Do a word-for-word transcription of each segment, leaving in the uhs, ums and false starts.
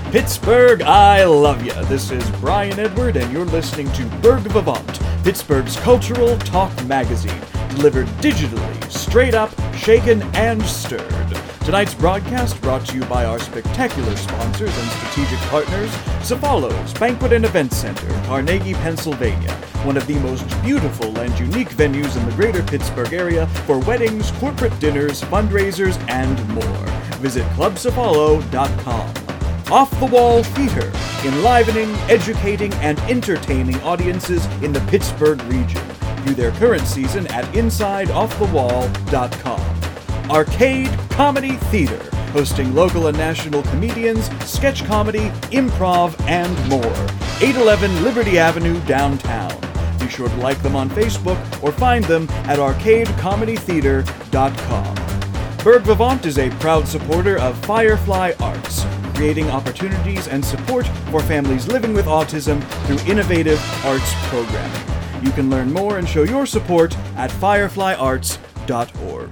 Pittsburgh, I love ya. This is Brian Edward, and you're listening to Berg Vivant, Pittsburgh's cultural talk magazine, delivered digitally, straight up, shaken, and stirred. Tonight's broadcast brought to you by our spectacular sponsors and strategic partners, Cefalos Banquet and Event Center, Carnegie, Pennsylvania, one of the most beautiful and unique venues in the greater Pittsburgh area for weddings, corporate dinners, fundraisers, and more. Visit club cefalo dot com. Off the Wall Theater, enlivening, educating, and entertaining audiences in the Pittsburgh region. View their current season at inside off the wall dot com. Arcade Comedy Theater, hosting local and national comedians, sketch comedy, improv, and more. eight eleven Liberty Avenue, downtown. Be sure to like them on Facebook or find them at arcade comedy theater dot com. Berg Vivant is a proud supporter of Firefly Arts, creating opportunities and support for families living with autism through innovative arts programming. You can learn more and show your support at firefly arts dot org.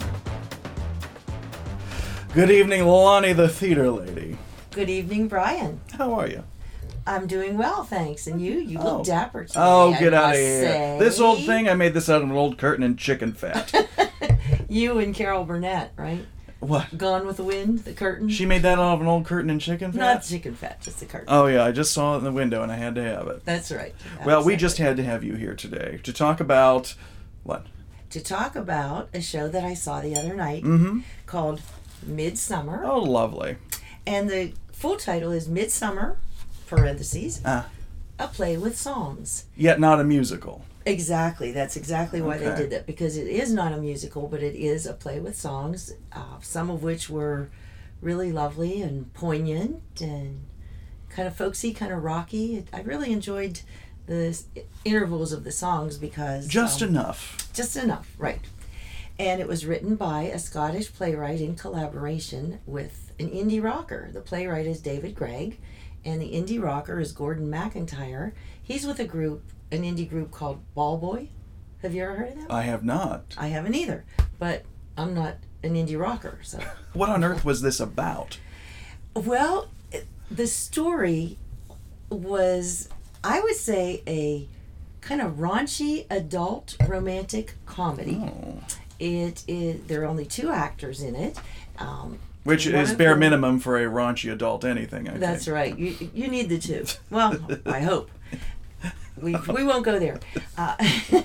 Good evening, Lonnie the theater lady. Good evening, Brian. How are you? I'm doing well, thanks. And you? You Oh. look dapper today. Oh, I get out of must here. say. This old thing, I made this out of an old curtain and chicken fat. You and Carol Burnett, right? What? Gone with the Wind, the curtain? She made that out of an old curtain and chicken fat? Not chicken fat, just the curtain. Oh, yeah, I just saw it in the window and I had to have it. That's right. Well, we Exactly. just had to have you here today to talk about what? To talk about a show that I saw the other night Mm-hmm. called Midsummer. Oh, lovely. And the full title is Midsummer, parentheses, Ah, a play with songs. yet not a musical. Exactly. That's exactly why they Okay. did that, because it is not a musical, but it is a play with songs, uh, some of which were really lovely and poignant and kind of folksy, kind of rocky. I really enjoyed the s- intervals of the songs because... Just um, enough. Just enough, right. And it was written by a Scottish playwright in collaboration with an indie rocker. The playwright is David Gregg, and the indie rocker is Gordon McIntyre. He's with a group, an indie group called Ball Boy. Have you ever heard of them? I have not. I haven't either, but I'm not an indie rocker, so. What on earth was this about? Well, it- the story was, I would say, a kind of raunchy adult romantic comedy. Oh. It is. There are only two actors in it. Um, Which one is of bare them- minimum for a raunchy adult anything, I That's think. right. You you need the two. Well, I hope. We we won't go there. Uh,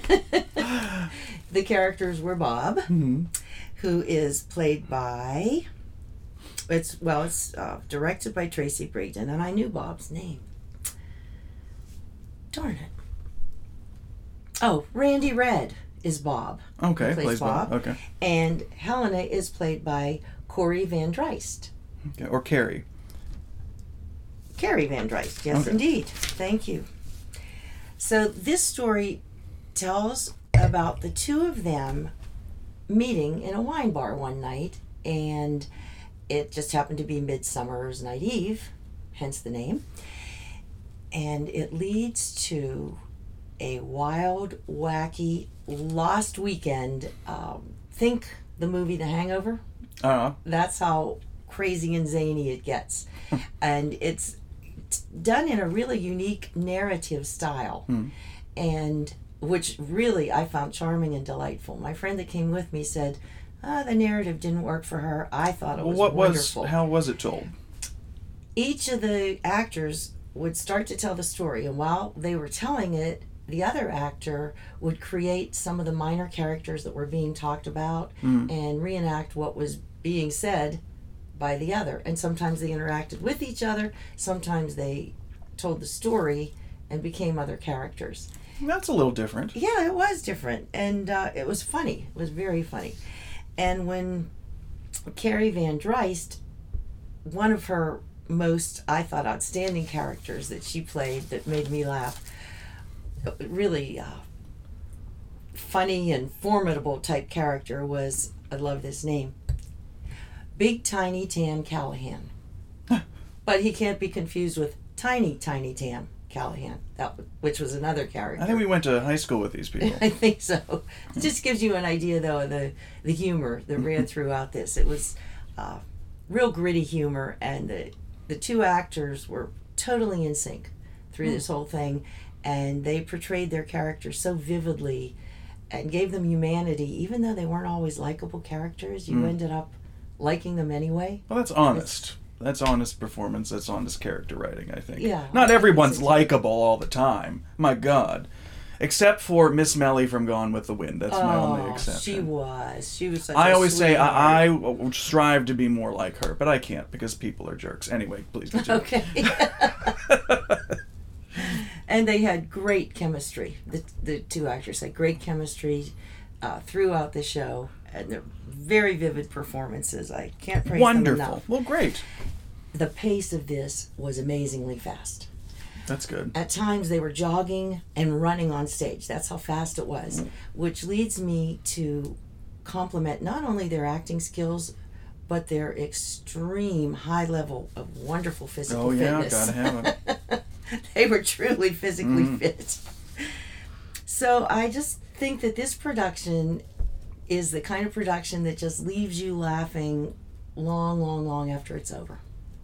the characters were Bob, Mm-hmm. who is played by. It's well, it's uh, directed by Tracy Brigden, and I knew Bob's name. Darn it. Oh, Randy Red is Bob. Okay, He plays plays Bob. Bob. Okay. And Helena is played by Corey Van Dryst. Okay. Or Carrie. Carrie Van Dryst, yes, Okay. indeed. Thank you. So this story tells about the two of them meeting in a wine bar one night, and it just happened to be Midsummer's Night Eve, hence the name. And it leads to a wild, wacky, lost weekend. Um, think the movie The Hangover. Uh, That's how crazy and zany it gets. And it's t- done in a really unique narrative style. Hmm. And which really I found charming and delightful. My friend that came with me said, ah, the narrative didn't work for her. I thought it was what wonderful. was, how was it told? Each of the actors would start to tell the story, and while they were telling it, the other actor would create some of the minor characters that were being talked about Mm. and reenact what was being said by the other. And sometimes they interacted with each other, sometimes they told the story and became other characters. That's a little different. Yeah, it was different, and uh, it was funny. It was very funny. And when Carrie Van Dryst, one of her most, I thought, outstanding characters that she played that made me laugh, really uh, funny and formidable type character was, I love this name, Big Tiny Tam Callahan. But he can't be confused with Tiny Tiny Tam Callahan, that which was another character. I think we went to high school with these people. I think so. It just gives you an idea, though, of the, the humor that ran throughout this. It was uh, real gritty humor, and the the two actors were totally in sync through Hmm. this whole thing, and they portrayed their characters so vividly and gave them humanity, even though they weren't always likable characters. You Hmm. ended up liking them anyway. Well, that's honest. That's honest performance. That's honest character writing, I think. Yeah. Not everyone's It's- likable all the time. My God. Except for Miss Melly from Gone with the Wind. That's my only Oh, exception. she was. She was such I a always say sweetheart. I, I strive to be more like her, but I can't because people are jerks. Anyway, please continue. Okay. And they had great chemistry. The the two actors had great chemistry uh, throughout the show, and they're very vivid performances. I can't praise them Wonderful. enough. Well, great. The pace of this was amazingly fast. That's good. At times they were jogging and running on stage. That's how fast it was, which leads me to compliment not only their acting skills, but their extreme high level of wonderful physical Oh, yeah, fitness. gotta have it. They were truly physically Mm. fit. So I just think that this production is the kind of production that just leaves you laughing long, long, long after it's over.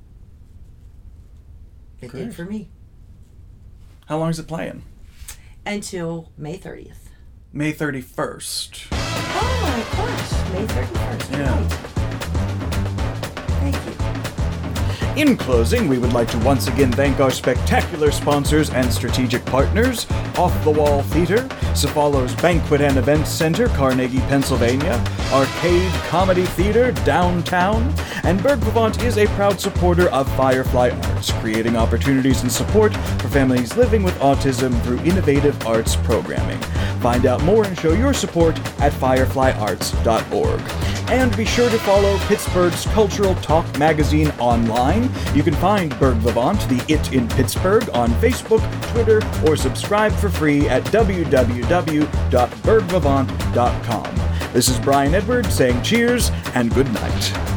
It Great. did for me. How long is it playing? Until May thirtieth. May thirty-first. Oh my gosh, May thirty-first. Yeah. Right. Thank you. In closing, we would like to once again thank our spectacular sponsors and strategic partners, Off the Wall Theater, Cephalo's Banquet and Events Center, Carnegie, Pennsylvania, Arcade Comedy Theater, downtown, and Berg Vivant is a proud supporter of Firefly Arts, creating opportunities and support for families living with autism through innovative arts programming. Find out more and show your support at firefly arts dot org. And be sure to follow Pittsburgh's Cultural Talk magazine online. You can find Berg Vivant, the It in Pittsburgh, on Facebook, Twitter, or subscribe for free at w w w dot berg vivant dot com. This is Brian Edward saying cheers and good night.